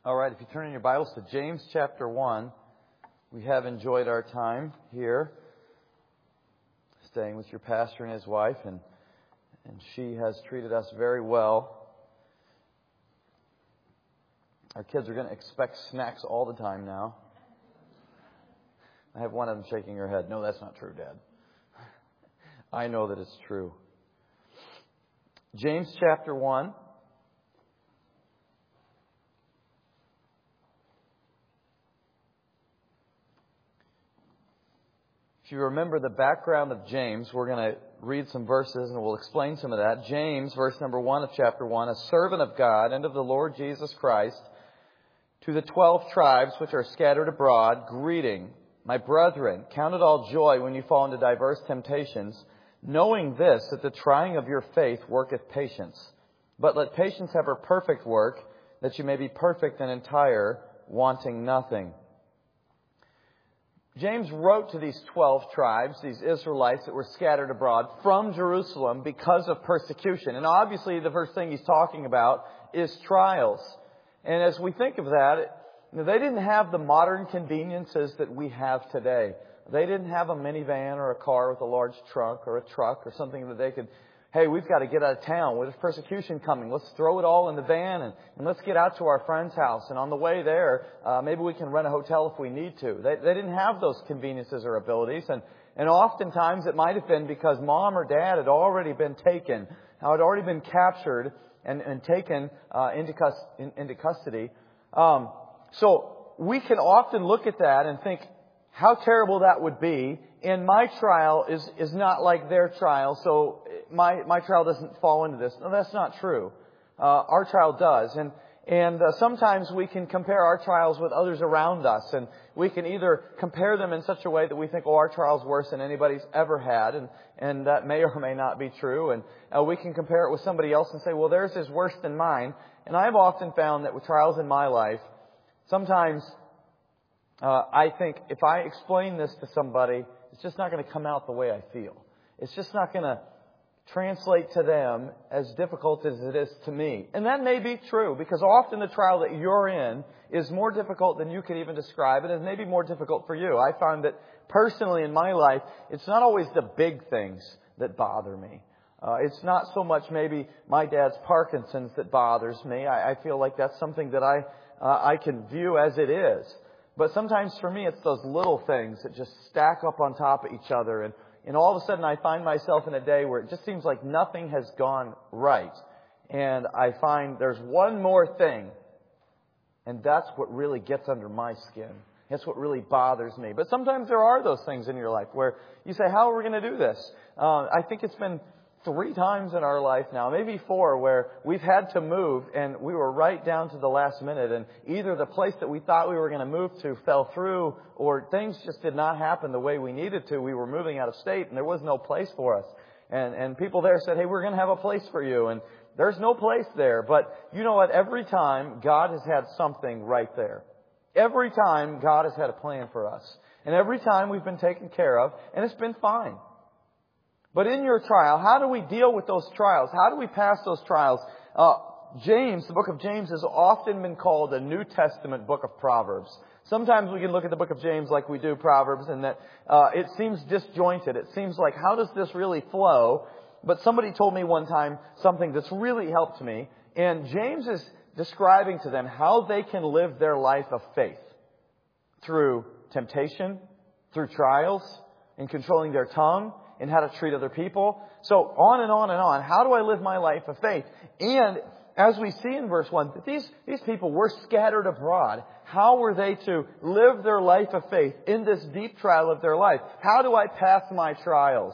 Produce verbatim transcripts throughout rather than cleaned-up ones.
All right, if you turn in your Bibles to James chapter one, we have enjoyed our time here, staying with your pastor and his wife, and and she has treated us very well. Our kids are going to expect snacks all the time now. I have one of them shaking her head. No, that's not true, Dad. I know that it's true. James chapter one. If you remember the background of James, we're going to read some verses and we'll explain some of that. James, verse number one of chapter one, a servant of God and of the Lord Jesus Christ, to the twelve tribes which are scattered abroad, greeting. My brethren, count it all joy when you fall into diverse temptations, knowing this, that the trying of your faith worketh patience. But let patience have her perfect work, that you may be perfect and entire, wanting nothing. James wrote to these twelve tribes, these Israelites that were scattered abroad from Jerusalem because of persecution. And obviously the first thing he's talking about is trials. And as we think of that, they didn't have the modern conveniences that we have today. They didn't have a minivan or a car with a large trunk or a truck or something that they could, hey, we've got to get out of town. Well, there's persecution coming. Let's throw it all in the van and, and let's get out to our friend's house. And on the way there, uh, maybe we can rent a hotel if we need to. They, they didn't have those conveniences or abilities. And, and oftentimes it might have been because mom or dad had already been taken, had already been captured and, and taken uh, into, cus- in, into custody. Um, so we can often look at that and think how terrible that would be. And my trial is, is not like their trial, so my, my trial doesn't fall into this. No, that's not true. Uh, our trial does. And, and uh, sometimes we can compare our trials with others around us. And we can either compare them in such a way that we think, oh, our trial's worse than anybody's ever had. And, and that may or may not be true. And uh, we can compare it with somebody else and say, well, theirs is worse than mine. And I've often found that with trials in my life, sometimes uh, I think if I explain this to somebody, it's just not going to come out the way I feel. It's just not going to translate to them as difficult as it is to me. And that may be true, because often the trial that you're in is more difficult than you can even describe, and it may be more difficult for you. I find that personally in my life, it's not always the big things that bother me. Uh, it's not so much maybe my dad's Parkinson's that bothers me. I, I feel like that's something that I uh, I can view as it is. But sometimes for me, it's those little things that just stack up on top of each other. And, and all of a sudden I find myself in a day where it just seems like nothing has gone right. And I find there's one more thing. And that's what really gets under my skin. That's what really bothers me. But sometimes there are those things in your life where you say, how are we going to do this? Uh, I think it's been three times in our life now, maybe four, where we've had to move and we were right down to the last minute, and either the place that we thought we were going to move to fell through, or things just did not happen the way we needed to. We were moving out of state and there was no place for us. And, and people there said, hey, we're going to have a place for you. And there's no place there. But you know what? Every time God has had something right there. Every time God has had a plan for us. And every time we've been taken care of, and it's been fine. But in your trial, how do we deal with those trials? How do we pass those trials? Uh, James, the book of James, has often been called a New Testament book of Proverbs. Sometimes we can look at the book of James like we do Proverbs, and that uh, it seems disjointed. It seems like, how does this really flow? But somebody told me one time something that's really helped me. And James is describing to them how they can live their life of faith through temptation, through trials, in controlling their tongue, and how to treat other people. So on and on and on. How do I live my life of faith? And as we see in verse one, these, these people were scattered abroad. How were they to live their life of faith in this deep trial of their life? How do I pass my trials?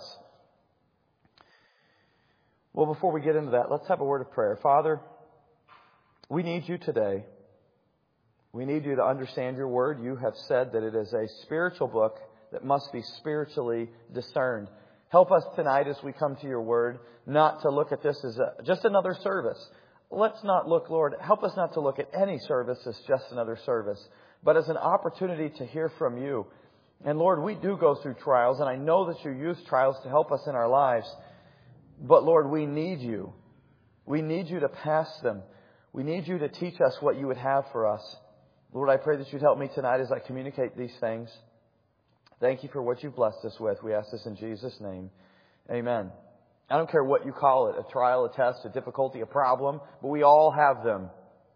Well, before we get into that, let's have a word of prayer. Father, we need you today. We need you to understand your word. You have said that it is a spiritual book that must be spiritually discerned. Help us tonight as we come to your word, not to look at this as a, just another service. Let's not look, Lord, help us not to look at any service as just another service, but as an opportunity to hear from you. And Lord, we do go through trials, and I know that you use trials to help us in our lives. But Lord, we need you. We need you to pass them. We need you to teach us what you would have for us. Lord, I pray that you'd help me tonight as I communicate these things. Thank you for what you've blessed us with. We ask this in Jesus' name. Amen. I don't care what you call it, a trial, a test, a difficulty, a problem, but we all have them.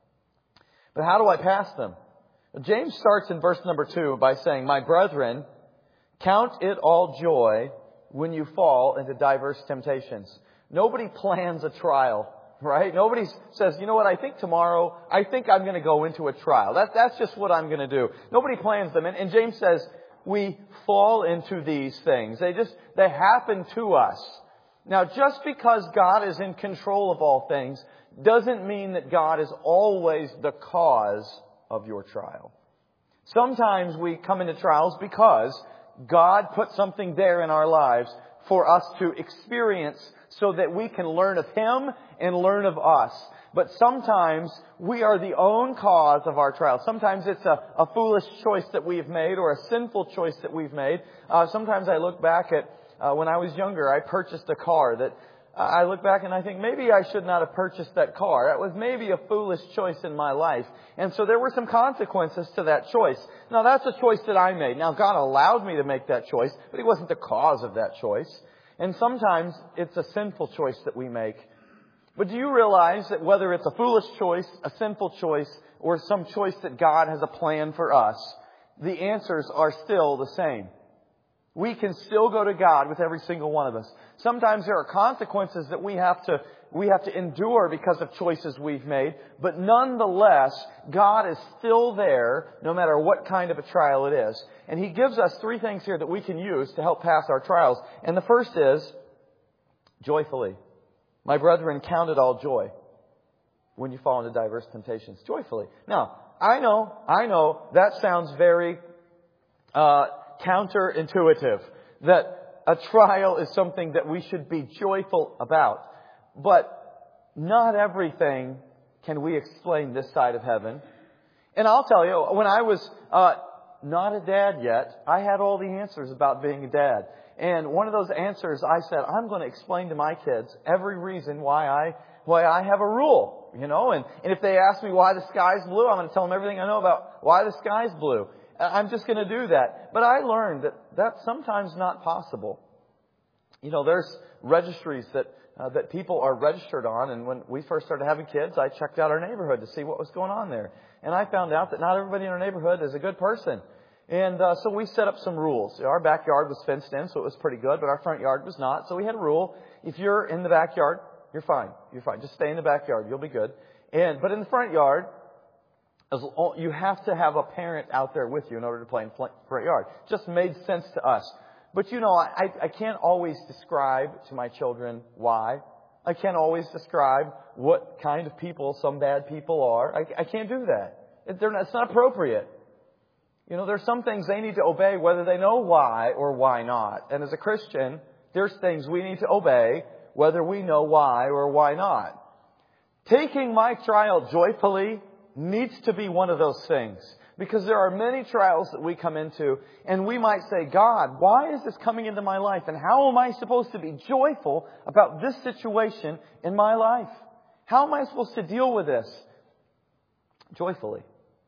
But how do I pass them? James starts in verse number two by saying, "My brethren, count it all joy when you fall into diverse temptations." Nobody plans a trial, right? Nobody says, you know what, I think tomorrow, I think I'm going to go into a trial. That, that's just what I'm going to do. Nobody plans them. And, and James says, we fall into these things. They just, they happen to us. Now, just because God is in control of all things doesn't mean that God is always the cause of your trial. Sometimes we come into trials because God put something there in our lives for us to experience so that we can learn of Him and learn of us. But sometimes we are the own cause of our trial. Sometimes it's a, a foolish choice that we've made or a sinful choice that we've made. Uh, sometimes I look back at uh, when I was younger, I purchased a car that uh, I look back and I think maybe I should not have purchased that car. That was maybe a foolish choice in my life. And so there were some consequences to that choice. Now that's a choice that I made. Now God allowed me to make that choice, but He wasn't the cause of that choice. And sometimes it's a sinful choice that we make. But do you realize that whether it's a foolish choice, a sinful choice, or some choice that God has a plan for us, the answers are still the same. We can still go to God with every single one of us. Sometimes there are consequences that we have to we have to endure because of choices we've made, but nonetheless, God is still there no matter what kind of a trial it is. And He gives us three things here that we can use to help pass our trials. And the first is joyfully. My brethren, count it all joy when you fall into diverse temptations. Joyfully. Now, I know, I know that sounds very uh, counterintuitive, that a trial is something that we should be joyful about. But not everything can we explain this side of heaven. And I'll tell you, when I was uh, not a dad yet, I had all the answers about being a dad. And one of those answers, I said, I'm going to explain to my kids every reason why I why I have a rule, you know. And, and if they ask me why the sky's blue, I'm going to tell them everything I know about why the sky's blue. I'm just going to do that. But I learned that that's sometimes not possible. You know, there's registries that uh, that people are registered on. And when we first started having kids, I checked out our neighborhood to see what was going on there. And I found out that not everybody in our neighborhood is a good person. And uh, so we set up some rules. Our backyard was fenced in, so it was pretty good, but our front yard was not. So we had a rule. If you're in the backyard, you're fine. You're fine. Just stay in the backyard. You'll be good. And but in the front yard, you have to have a parent out there with you in order to play in the front yard. Just made sense to us. But, you know, I, I can't always describe to my children why. I can't always describe what kind of people some bad people are. I, I can't do that. They're not, it's not appropriate. You know, there's some things they need to obey whether they know why or why not. And as a Christian, there's things we need to obey whether we know why or why not. Taking my trial joyfully needs to be one of those things. Because there are many trials that we come into and we might say, God, why is this coming into my life? And how am I supposed to be joyful about this situation in my life? How am I supposed to deal with this? Joyfully.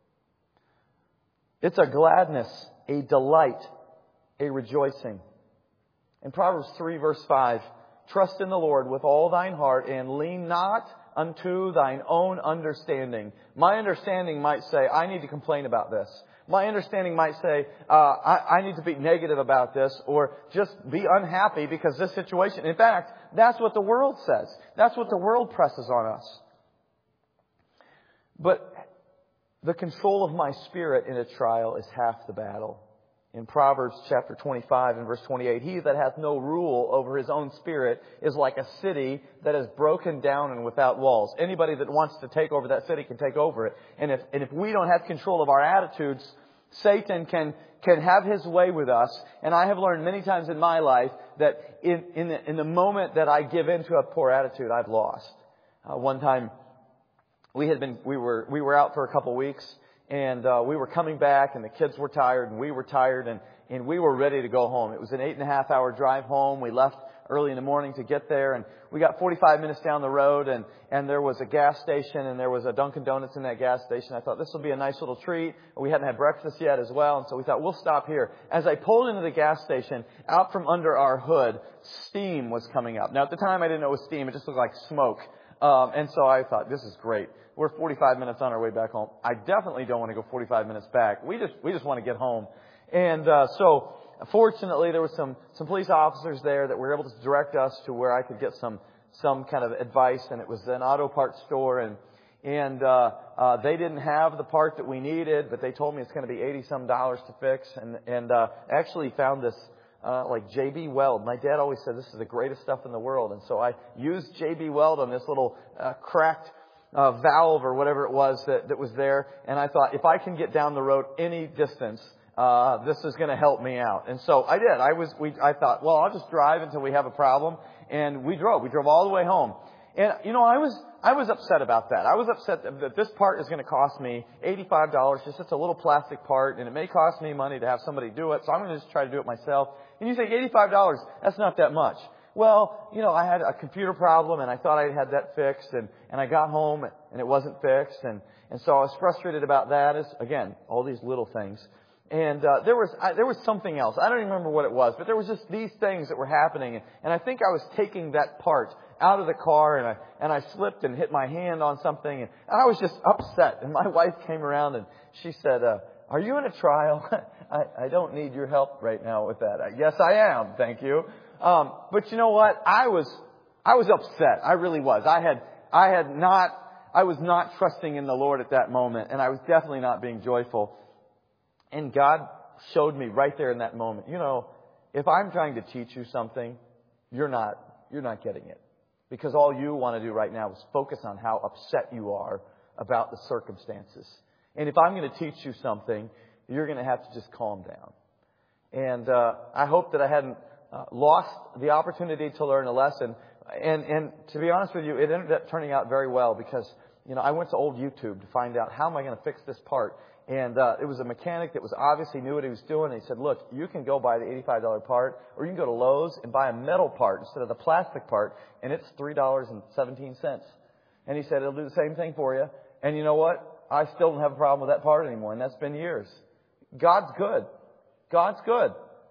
It's a gladness, a delight, a rejoicing. In Proverbs three verse five, trust in the Lord with all thine heart and lean not unto thine own understanding. My understanding might say, I need to complain about this. My understanding might say, uh, I, I need to be negative about this or just be unhappy because this situation. In fact, that's what the world says. That's what the world presses on us. But the control of my spirit in a trial is half the battle. In Proverbs chapter twenty-five and verse twenty-eight, he that hath no rule over his own spirit is like a city that is broken down and without walls. Anybody that wants to take over that city can take over it. And if, and if we don't have control of our attitudes, Satan can, can have his way with us. And I have learned many times in my life that in, in, the, in the moment that I give in to a poor attitude, I've lost. Uh, one time we had been, we were, we were out for a couple of weeks. And uh, we were coming back, and the kids were tired, and we were tired, and, and we were ready to go home. It was an eight and a half hour drive home. We left early in the morning to get there. And we got forty-five minutes down the road, and, and there was a gas station, and there was a Dunkin' Donuts in that gas station. I thought this will be a nice little treat. We hadn't had breakfast yet as well, and so we thought we'll stop here. As I pulled into the gas station, out from under our hood, steam was coming up. Now, at the time, I didn't know it was steam. It just looked like smoke. Um, and so I thought, this is great. We're forty-five minutes on our way back home. I definitely don't want to go forty-five minutes back. We just, we just want to get home. And, uh, so, fortunately, there were some, some police officers there that were able to direct us to where I could get some, some kind of advice. And it was an auto parts store. And, and, uh, uh, they didn't have the part that we needed, but they told me it's going to be eighty some dollars to fix. And, and, uh, actually found this, uh, like J B Weld. My dad always said this is the greatest stuff in the world. And so I used J B Weld on this little, uh, cracked, Uh, valve or whatever it was that, that was there. And I thought, if I can get down the road any distance, uh, this is going to help me out. And so I did. I was, we, I thought, well, I'll just drive until we have a problem. And we drove. We drove all the way home. And, you know, I was, I was upset about that. I was upset that, that this part is going to cost me eighty-five dollars. Just it's a little plastic part, and it may cost me money to have somebody do it. So I'm going to just try to do it myself. And you think eighty-five dollars, that's not that much. Well, you know, I had a computer problem, and I thought I had that fixed, and, and I got home, and it wasn't fixed, and, and so I was frustrated about that. As again, all these little things. And uh, there was I, there was something else. I don't even remember what it was, but there was just these things that were happening, and I think I was taking that part out of the car, and I and I slipped and hit my hand on something, and I was just upset. And my wife came around, and she said, uh, "Are you in a trial?" I, I don't need your help right now with that. I, yes, I am. Thank you. Um, but you know what? I was, I was upset. I really was. I had, I had not, I was not trusting in the Lord at that moment, and I was definitely not being joyful. And God showed me right there in that moment, you know, if I'm trying to teach you something, you're not, you're not getting it. Because all you want to do right now is focus on how upset you are about the circumstances. And if I'm going to teach you something, you're going to have to just calm down. And, uh, I hope that I hadn't, Uh, lost the opportunity to learn a lesson. And, and to be honest with you, it ended up turning out very well because, you know, I went to old YouTube to find out how am I going to fix this part. And, uh, it was a mechanic that was obviously knew what he was doing. And he said, look, you can go buy the eighty-five dollars part, or you can go to Lowe's and buy a metal part instead of the plastic part. And it's three dollars and seventeen cents. And he said, it'll do the same thing for you. And you know what? I still don't have a problem with that part anymore. And that's been years. God's good. God's good.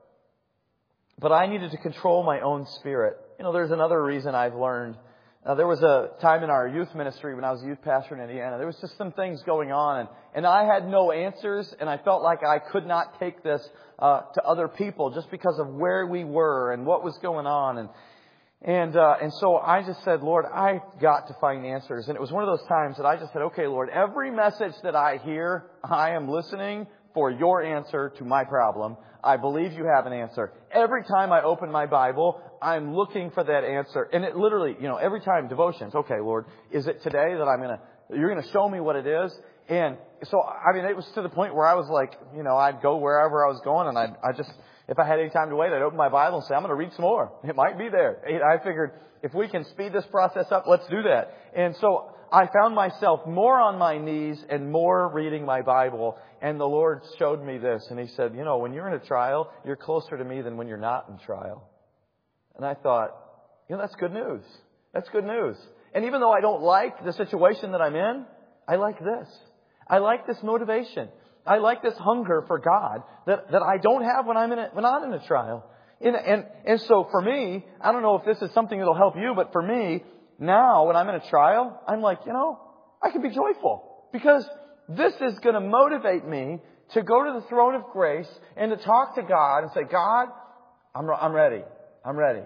But I needed to control my own spirit. You know, there's another reason I've learned. Uh, there was a time in our youth ministry when I was a youth pastor in Indiana. There was just some things going on, and, and I had no answers, and I felt like I could not take this uh, to other people just because of where we were and what was going on. And and uh, and so I just said, Lord, I've got to find answers. And it was one of those times that I just said, okay, Lord, every message that I hear, I am listening for your answer to my problem. I believe you have an answer. Every time I open my Bible, I'm looking for that answer. And it literally, you know, every time devotions, okay, Lord, is it today that I'm going to, you're going to show me what it is? And so, I mean, it was to the point where I was like, you know, I'd go wherever I was going, and I'd, I just, if I had any time to wait, I'd open my Bible and say, I'm going to read some more. It might be there. I figured if we can speed this process up, let's do that. And so I found myself more on my knees and more reading my Bible. And the Lord showed me this. And He said, you know, when you're in a trial, you're closer to me than when you're not in trial. And I thought, you know, that's good news. That's good news. And even though I don't like the situation that I'm in, I like this. I like this motivation. I like this hunger for God that, that I don't have when I'm in a, when I'm in a trial. And, and, and so for me, I don't know if this is something that'll help you, but for me, now when I'm in a trial, I'm like, you know, I can be joyful because this is going to motivate me to go to the throne of grace and to talk to God and say, God, I'm, I'm ready. I'm ready.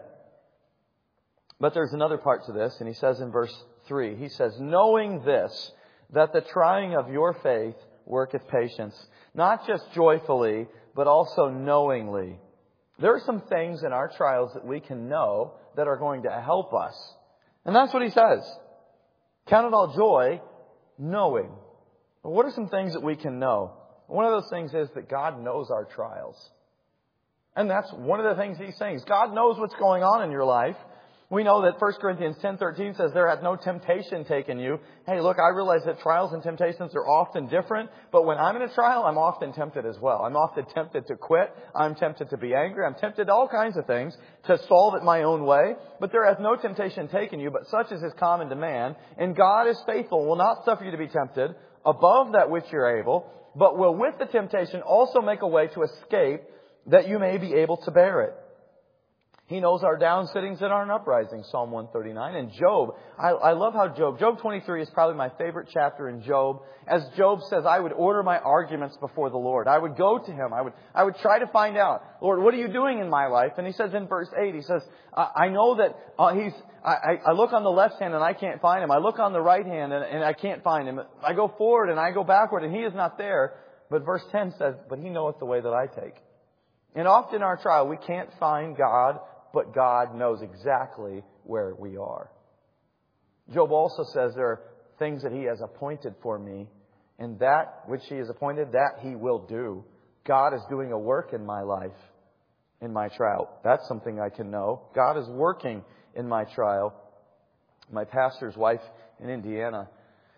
But there's another part to this, and he says in verse three, he says, knowing this, that the trying of your faith worketh patience, not just joyfully, but also knowingly. There are some things in our trials that we can know that are going to help us. And that's what he says. Count it all joy, knowing. What are some things that we can know? One of those things is that God knows our trials. And that's one of the things he's saying. God knows what's going on in your life. We know that First Corinthians ten thirteen says, there hath no temptation taken you. Hey, look, I realize that trials and temptations are often different, but when I'm in a trial, I'm often tempted as well. I'm often tempted to quit. I'm tempted to be angry. I'm tempted to all kinds of things, to solve it my own way. But there hath no temptation taken you, but such as is common to man. And God is faithful and will not suffer you to be tempted above that which you're able, but will with the temptation also make a way to escape, that you may be able to bear it. He knows our down sittings and our uprisings, Psalm one thirty-nine. And Job, I, I love how Job, Job twenty-three is probably my favorite chapter in Job. As Job says, I would order my arguments before the Lord. I would go to Him. I would, I would try to find out, Lord, what are you doing in my life? And he says in verse eight, he says, I, I know that uh, He's, I, I look on the left hand and I can't find Him. I look on the right hand and, and I can't find Him. I go forward and I go backward and He is not there. But verse ten says, but He knoweth the way that I take. And often in our trial, we can't find God, but God knows exactly where we are. Job also says there are things that He has appointed for me, and that which He has appointed, that He will do. God is doing a work in my life, in my trial. That's something I can know. God is working in my trial. My pastor's wife in Indiana,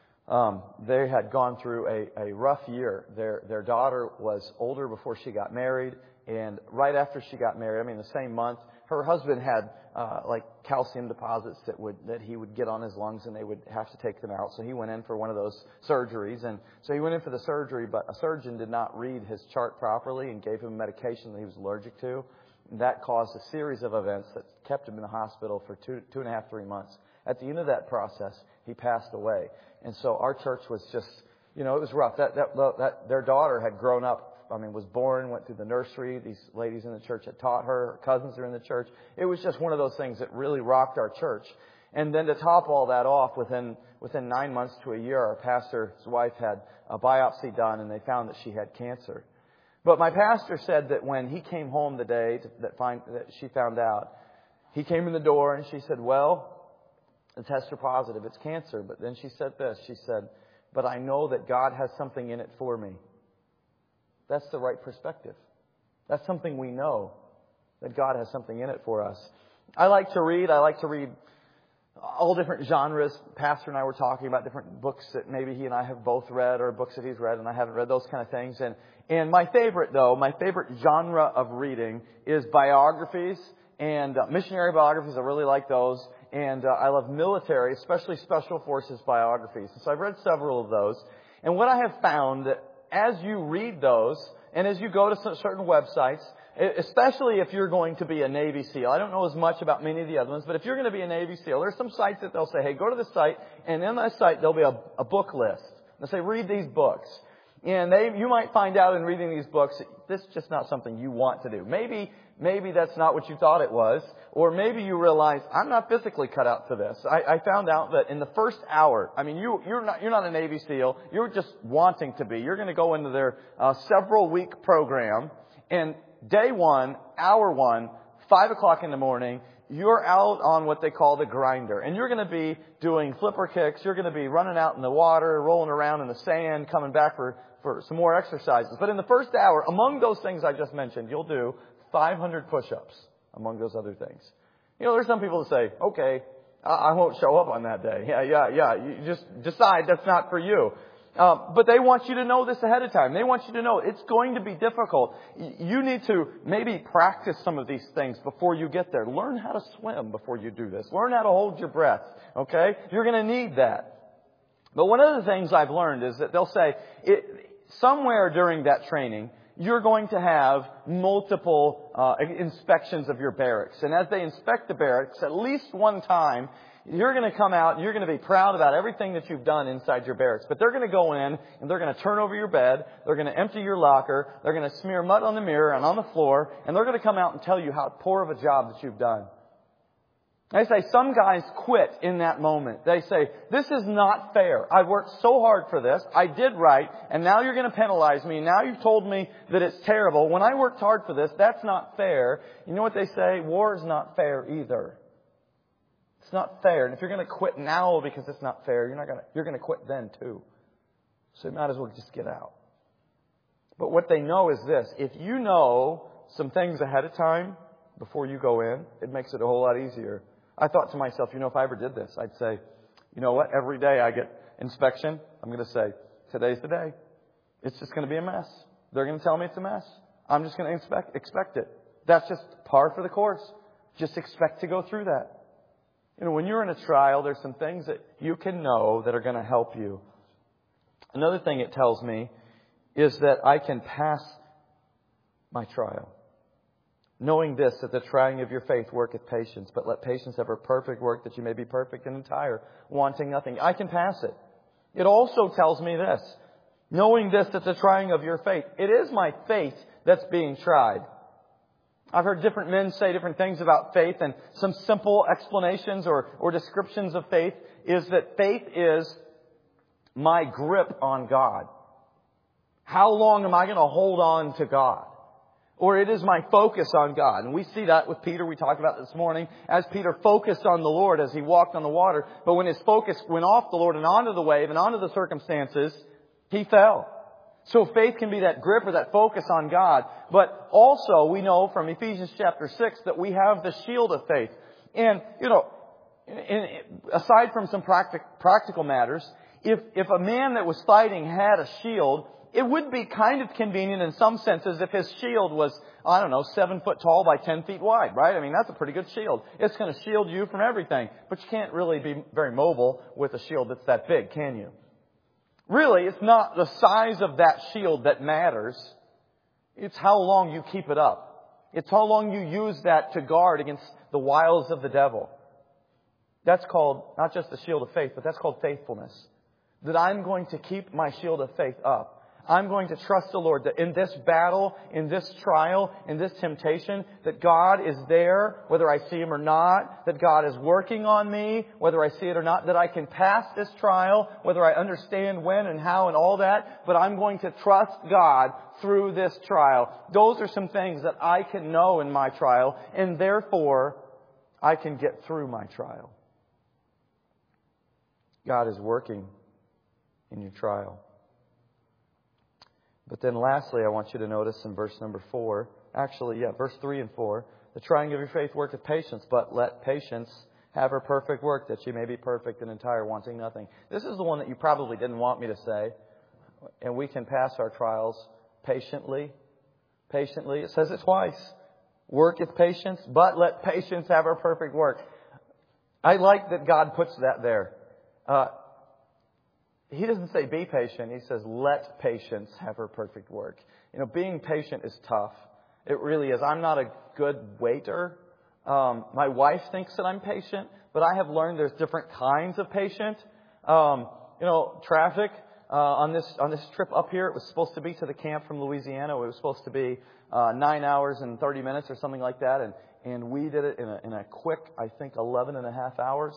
um, they had gone through a, a rough year. Their, their daughter was older before she got married, and right after she got married, I mean the same month, her husband had uh, like calcium deposits that would that he would get on his lungs, and they would have to take them out. So he went in for one of those surgeries, and so he went in for the surgery, but a surgeon did not read his chart properly and gave him medication that he was allergic to. And that caused a series of events that kept him in the hospital for two two and a half, three months. At the end of that process, he passed away, and so our church was just, you know, it was rough. That that, that their daughter had grown up. I mean, was born, went through the nursery. These ladies in the church had taught her. Her cousins are in the church. It was just one of those things that really rocked our church. And then to top all that off, within within nine months to a year, our pastor's wife had a biopsy done, and they found that she had cancer. But my pastor said that when he came home the day to, that, find, that she found out, he came in the door and she said, well, the tests are positive. It's cancer. But then she said this. She said, but I know that God has something in it for me. That's the right perspective. That's something we know, that God has something in it for us. I like to read. I like to read all different genres. Pastor and I were talking about different books that maybe he and I have both read, or books that he's read and I haven't read, those kind of things. And, and my favorite, though, my favorite genre of reading is biographies and uh, missionary biographies. I really like those. And uh, I love military, especially Special Forces biographies. And so I've read several of those. And what I have found that as you read those, and as you go to some certain websites, especially if you're going to be a Navy SEAL. I don't know as much about many of the other ones, but if you're going to be a Navy SEAL, there's some sites that they'll say, hey, go to this site, and in that site there'll be a, a book list. They'll say, read these books. And they, you might find out in reading these books, this is just not something you want to do. Maybe, maybe that's not what you thought it was. Or maybe you realize, I'm not physically cut out for this. I, I found out that in the first hour, I mean, you, you're not, you're not a Navy SEAL. You're just wanting to be. You're going to go into their uh, several week program. And day one, hour one, five o'clock in the morning, you're out on what they call the grinder. And you're going to be doing flipper kicks. You're going to be running out in the water, rolling around in the sand, coming back for, for some more exercises. But in the first hour, among those things I just mentioned, you'll do five hundred push-ups. Among those other things. You know, there's some people that say, okay, I, I won't show up on that day. Yeah, yeah, yeah. You just decide that's not for you. Um, but they want you to know this ahead of time. They want you to know it's going to be difficult. You need to maybe practice some of these things before you get there. Learn how to swim before you do this. Learn how to hold your breath. Okay? You're going to need that. But one of the things I've learned is that they'll say, it, somewhere during that training, you're going to have multiple uh, inspections of your barracks. And as they inspect the barracks, at least one time, you're going to come out and you're going to be proud about everything that you've done inside your barracks. But they're going to go in and they're going to turn over your bed. They're going to empty your locker. They're going to smear mud on the mirror and on the floor. And they're going to come out and tell you how poor of a job that you've done. They say some guys quit in that moment. They say, this is not fair. I worked so hard for this. I did right. And now you're going to penalize me. Now you've told me that it's terrible. When I worked hard for this, that's not fair. You know what they say? War is not fair either. It's not fair. And if you're going to quit now because it's not fair, you're not going to, you're going to quit then too. So you might as well just get out. But what they know is this. If you know some things ahead of time before you go in, it makes it a whole lot easier. I thought to myself, you know, if I ever did this, I'd say, you know what? Every day I get inspection, I'm going to say, today's the day. It's just going to be a mess. They're going to tell me it's a mess. I'm just going to expect, expect it. That's just par for the course. Just expect to go through that. You know, when you're in a trial, there's some things that you can know that are going to help you. Another thing it tells me is that I can pass my trial. Knowing this, that the trying of your faith worketh patience, but let patience have her perfect work, that you may be perfect and entire, wanting nothing. I can pass it. It also tells me this. Knowing this, that the trying of your faith, it is my faith that's being tried. I've heard different men say different things about faith, and some simple explanations or, or descriptions of faith is that faith is my grip on God. How long am I going to hold on to God? Or it is my focus on God. And we see that with Peter. We talked about this morning. As Peter focused on the Lord as he walked on the water. But when his focus went off the Lord and onto the wave and onto the circumstances, he fell. So faith can be that grip or that focus on God. But also we know from Ephesians chapter six that we have the shield of faith. And, you know, in, aside from some practic, practical matters, if, if a man that was fighting had a shield, it would be kind of convenient in some senses if his shield was, I don't know, seven foot tall by ten feet wide, right? I mean, that's a pretty good shield. It's going to shield you from everything. But you can't really be very mobile with a shield that's that big, can you? Really, it's not the size of that shield that matters. It's how long you keep it up. It's how long you use that to guard against the wiles of the devil. That's called not just the shield of faith, but that's called faithfulness. That I'm going to keep my shield of faith up. I'm going to trust the Lord that in this battle, in this trial, in this temptation, that God is there, whether I see Him or not, that God is working on me, whether I see it or not, that I can pass this trial, whether I understand when and how and all that, but I'm going to trust God through this trial. Those are some things that I can know in my trial, and therefore I can get through my trial. God is working in your trial. But then lastly, I want you to notice in verse number four, actually, yeah, verse three and four, the trying of your faith worketh patience, but let patience have her perfect work, that she may be perfect and entire, wanting nothing. This is the one that you probably didn't want me to say. And we can pass our trials patiently. Patiently. It says it twice. Worketh patience, but let patience have her perfect work. I like that God puts that there. Uh, He doesn't say be patient. He says let patience have her perfect work. You know, being patient is tough. It really is. I'm not a good waiter. Um, my wife thinks that I'm patient, but I have learned there's different kinds of patient. Um, you know, traffic uh, on this on this trip up here, it was supposed to be to the camp from Louisiana. It was supposed to be uh, nine hours and thirty minutes or something like that, and and we did it in a in a quick, I think, eleven and a half hours.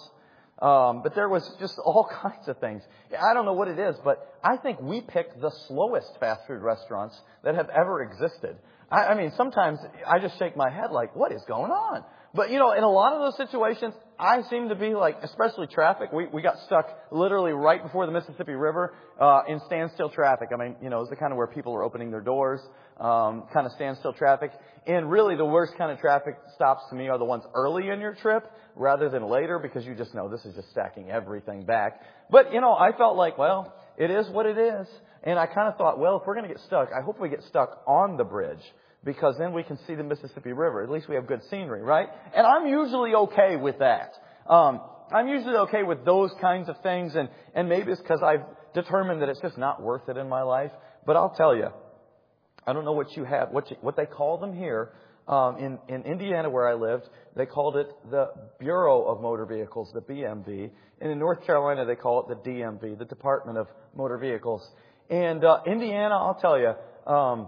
Um, but there was just all kinds of things. I don't know what it is, but I think we picked the slowest fast food restaurants that have ever existed. I, I mean, sometimes I just shake my head like, what is going on? But, you know, in a lot of those situations, I seem to be like, especially traffic. We, we got stuck literally right before the Mississippi River uh, in standstill traffic. I mean, you know, it's the kind of where people are opening their doors, um, kind of standstill traffic. And really the worst kind of traffic stops to me are the ones early in your trip rather than later, because you just know this is just stacking everything back. But, you know, I felt like, well, it is what it is. And I kind of thought, well, if we're going to get stuck, I hope we get stuck on the bridge, because then we can see the Mississippi River. At least we have good scenery, right? And I'm usually okay with that. Um, I'm usually okay with those kinds of things. And, and maybe it's because I've determined that it's just not worth it in my life. But I'll tell you, I don't know what you have, what you, what they call them here. Um, in, in Indiana, where I lived, they called it the Bureau of Motor Vehicles, the B M V. And in North Carolina, they call it the D M V, the Department of Motor Vehicles. And uh, Indiana, I'll tell you, um,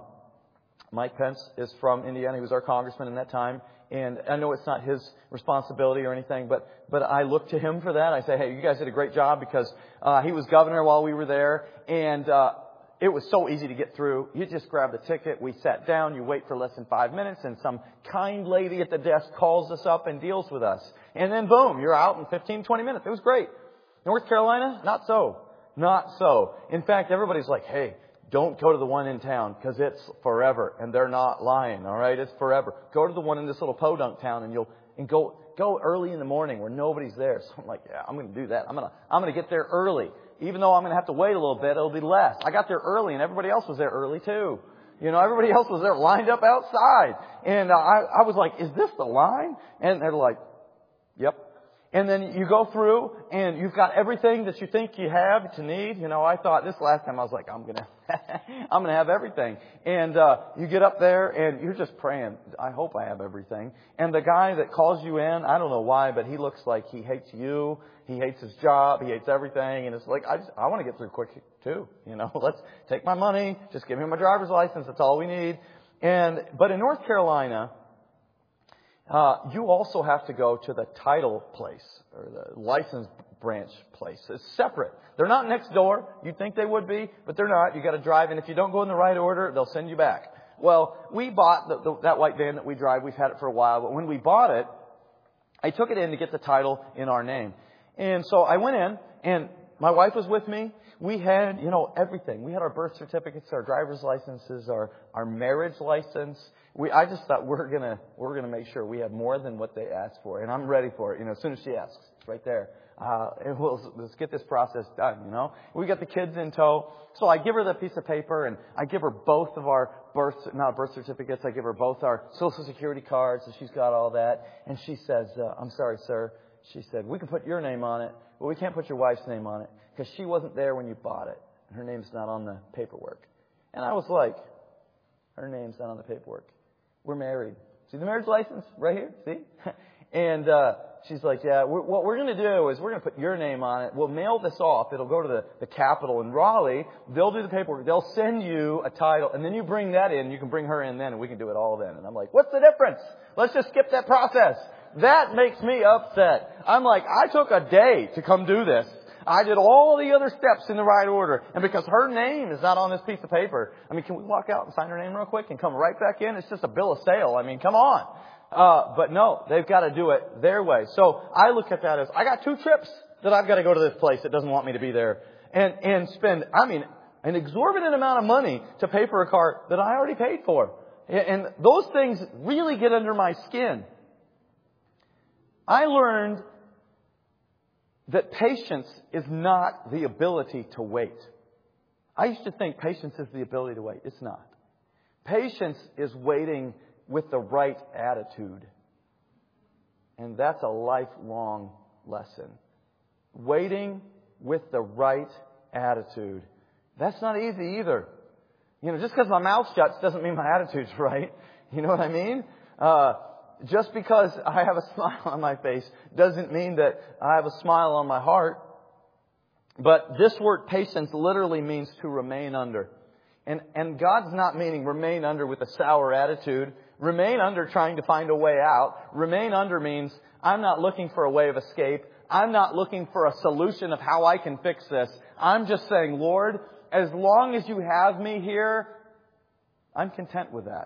Mike Pence is from Indiana. He was our congressman in that time. And I know it's not his responsibility or anything, but but I look to him for that. I say, hey, you guys did a great job, because uh, he was governor while we were there. And uh, it was so easy to get through. You just grab the ticket. We sat down. You wait for less than five minutes, and some kind lady at the desk calls us up and deals with us. And then, boom, you're out in fifteen, twenty minutes. It was great. North Carolina, not so. Not so. In fact, everybody's like, hey, don't go to the one in town, because it's forever. And they're not lying, all right? It's forever. Go to the one in this little podunk town, and you'll and go go early in the morning where nobody's there. So I'm like, yeah, I'm going to do that. I'm going to I'm going to get there early. Even though I'm going to have to wait a little bit, it'll be less. I got there early and everybody else was there early too. You know, everybody else was there lined up outside. And uh, I, I was like, is this the line? And they're like, yep. And then you go through and you've got everything that you think you have, that you need. You know, I thought this last time I was like, I'm going to, I'm going to have everything. And, uh, you get up there and you're just praying. I hope I have everything. And the guy that calls you in, I don't know why, but he looks like he hates you. He hates his job. He hates everything. And it's like, I just, I want to get through quick too. You know, let's take my money. Just give me my driver's license. That's all we need. And, but in North Carolina, Uh, you also have to go to the title place or the license branch place. It's separate. They're not next door. You'd think they would be, but they're not. You got to drive, and if you don't go in the right order, they'll send you back. Well, we bought the, the, that white van that we drive. We've had it for a while, but when we bought it, I took it in to get the title in our name. And so I went in, and my wife was with me. We had, you know, everything. We had our birth certificates, our driver's licenses, our, our marriage license. We, I just thought we're gonna, we're gonna make sure we have more than what they asked for. And I'm ready for it. You know, as soon as she asks, it's right there. Uh, and we'll, let's get this process done, you know. We got the kids in tow. So I give her the piece of paper and I give her both of our birth, not birth certificates. I give her both our social security cards. And she's got all that. And she says, uh, I'm sorry, sir. She said, we can put your name on it, but we can't put your wife's name on it because she wasn't there when you bought it. And her name's not on the paperwork. And I was like, her name's not on the paperwork. We're married. See the marriage license right here? See? And uh she's like, yeah, we're, what we're going to do is we're going to put your name on it. We'll mail this off. It'll go to the, the Capitol in Raleigh. They'll do the paperwork. They'll send you a title. And then you bring that in. You can bring her in then, and we can do it all then. And I'm like, what's the difference? Let's just skip that process. That makes me upset. I'm like, I took a day to come do this. I did all the other steps in the right order. And because her name is not on this piece of paper, I mean, can we walk out and sign her name real quick and come right back in? It's just a bill of sale. I mean, come on. Uh, but no, they've got to do it their way. So I look at that as, I got two trips that I've got to go to this place that doesn't want me to be there and, and spend, I mean, an exorbitant amount of money to pay for a car that I already paid for. And those things really get under my skin. I learned that patience is not the ability to wait. I used to think patience is the ability to wait. It's not. Patience is waiting with the right attitude. And that's a lifelong lesson. Waiting with the right attitude. That's not easy either. You know, just because my mouth shuts doesn't mean my attitude's right. You know what I mean? Uh, Just because I have a smile on my face doesn't mean that I have a smile on my heart. But this word patience literally means to remain under. And, and God's not meaning remain under with a sour attitude. Remain under trying to find a way out. Remain under means I'm not looking for a way of escape. I'm not looking for a solution of how I can fix this. I'm just saying, Lord, as long as you have me here, I'm content with that.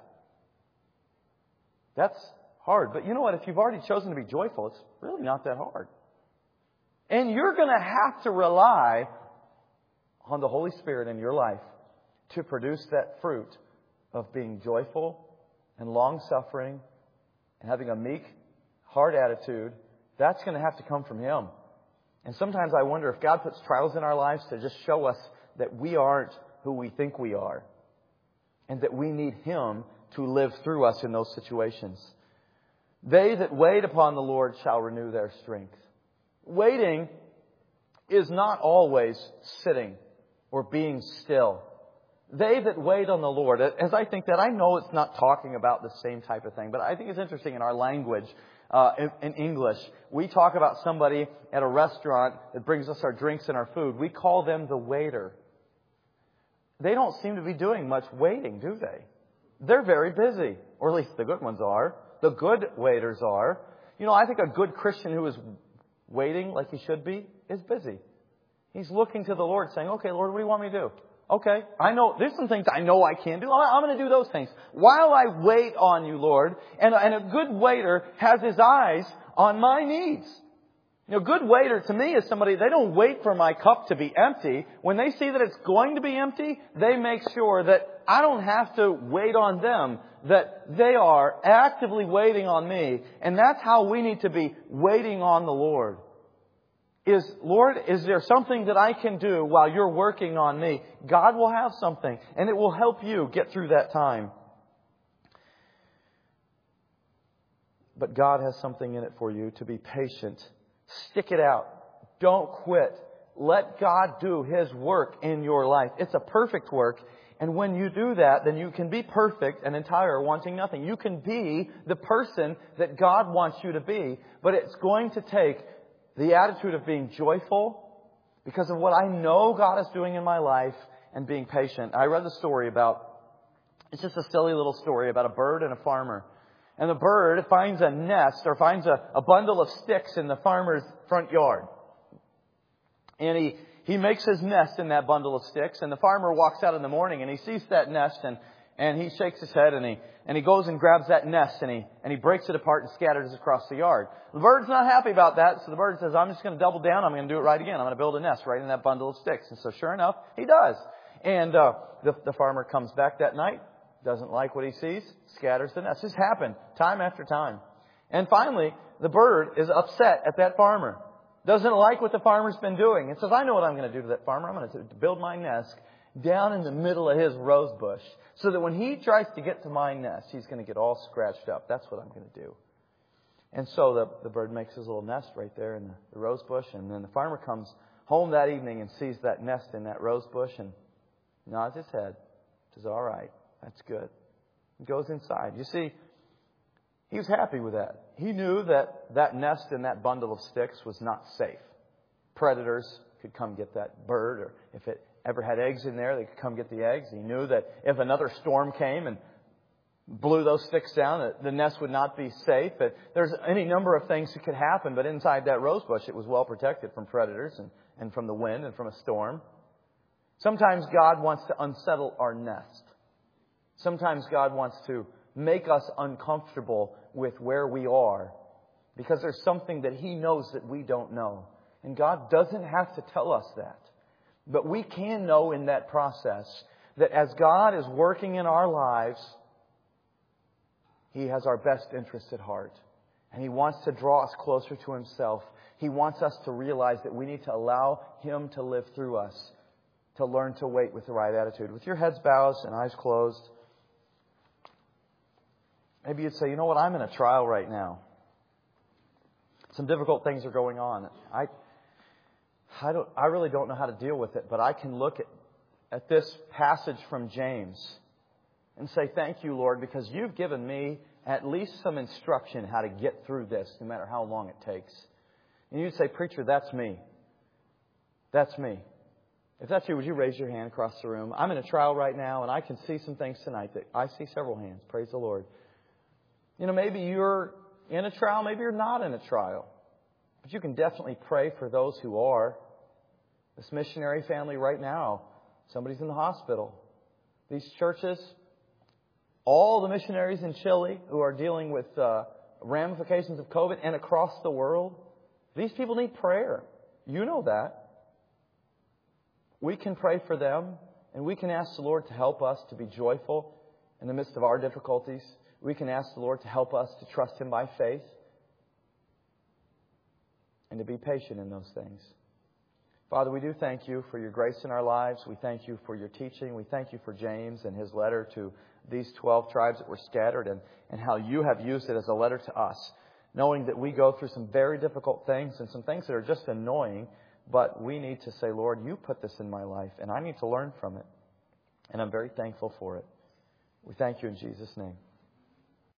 That's hard. But you know what? If you've already chosen to be joyful, it's really not that hard. And you're going to have to rely on the Holy Spirit in your life to produce that fruit of being joyful and long-suffering and having a meek, hard attitude. That's going to have to come from Him. And sometimes I wonder if God puts trials in our lives to just show us that we aren't who we think we are and that we need Him to live through us in those situations. They that wait upon the Lord shall renew their strength. Waiting is not always sitting or being still. They that wait on the Lord, as I think that, I know it's not talking about the same type of thing, but I think it's interesting in our language, uh, in, in English. We talk about somebody at a restaurant that brings us our drinks and our food. We call them the waiter. They don't seem to be doing much waiting, do they? They're very busy, or at least the good ones are. The good waiters are. You know, I think a good Christian who is waiting like he should be is busy. He's looking to the Lord saying, okay, Lord, what do you want me to do? Okay, I know, there's some things I know I can do. I'm going to do those things. While I wait on you, Lord, and, and a good waiter has his eyes on my needs. You know, a good waiter to me is somebody, they don't wait for my cup to be empty. When they see that it's going to be empty, they make sure that I don't have to wait on them, that they are actively waiting on me. And that's how we need to be waiting on the Lord. Is, Lord, is there something that I can do while you're working on me? God will have something, and it will help you get through that time. But God has something in it for you to be patient. Stick it out. Don't quit. Let God do His work in your life. It's a perfect work. And when you do that, then you can be perfect and entire, wanting nothing. You can be the person that God wants you to be. But it's going to take the attitude of being joyful because of what I know God is doing in my life and being patient. I read the story about, it's just a silly little story about a bird and a farmer. And the bird finds a nest or finds a, a bundle of sticks in the farmer's front yard. And he, he makes his nest in that bundle of sticks. And the farmer walks out in the morning and he sees that nest and, and he shakes his head and he, and he goes and grabs that nest and he, and he breaks it apart and scatters it across the yard. The bird's not happy about that. So the bird says, I'm just going to double down. I'm going to do it right again. I'm going to build a nest right in that bundle of sticks. And so sure enough, he does. And uh, the, the farmer comes back that night. Doesn't like what he sees, scatters the nest. This has happened time after time. And finally, the bird is upset at that farmer. Doesn't like what the farmer's been doing. And says, I know what I'm going to do to that farmer. I'm going to build my nest down in the middle of his rose bush. So that when he tries to get to my nest, he's going to get all scratched up. That's what I'm going to do. And so the, the bird makes his little nest right there in the, the rose bush. And then the farmer comes home that evening and sees that nest in that rose bush and nods his head. Says, all right. That's good. He goes inside. You see, he was happy with that. He knew that that nest in that bundle of sticks was not safe. Predators could come get that bird, or if it ever had eggs in there, they could come get the eggs. He knew that if another storm came and blew those sticks down, that the nest would not be safe. But there's any number of things that could happen, but inside that rose bush, it was well protected from predators and, and from the wind and from a storm. Sometimes God wants to unsettle our nest. Sometimes God wants to make us uncomfortable with where we are because there's something that He knows that we don't know. And God doesn't have to tell us that. But we can know in that process that as God is working in our lives, He has our best interest at heart. And He wants to draw us closer to Himself. He wants us to realize that we need to allow Him to live through us, to learn to wait with the right attitude. With your heads bowed and eyes closed, maybe you'd say, you know what, I'm in a trial right now. Some difficult things are going on. I I don't I really don't know how to deal with it, but I can look at, at this passage from James and say, thank you, Lord, because you've given me at least some instruction how to get through this, no matter how long it takes. And you'd say, preacher, that's me. That's me. If that's you, would you raise your hand across the room? I'm in a trial right now, and I can see some things tonight. That I see several hands. Praise the Lord. You know, maybe you're in a trial, maybe you're not in a trial. But you can definitely pray for those who are. This missionary family right now, somebody's in the hospital. These churches, all the missionaries in Chile who are dealing with uh, ramifications of COVID and across the world, these people need prayer. You know that. We can pray for them, and we can ask the Lord to help us to be joyful in the midst of our difficulties. We can ask the Lord to help us to trust Him by faith and to be patient in those things. Father, we do thank You for Your grace in our lives. We thank You for Your teaching. We thank You for James and his letter to these twelve tribes that were scattered, and, and how You have used it as a letter to us, knowing that we go through some very difficult things and some things that are just annoying, but we need to say, Lord, You put this in my life, and I need to learn from it. And I'm very thankful for it. We thank You in Jesus' name.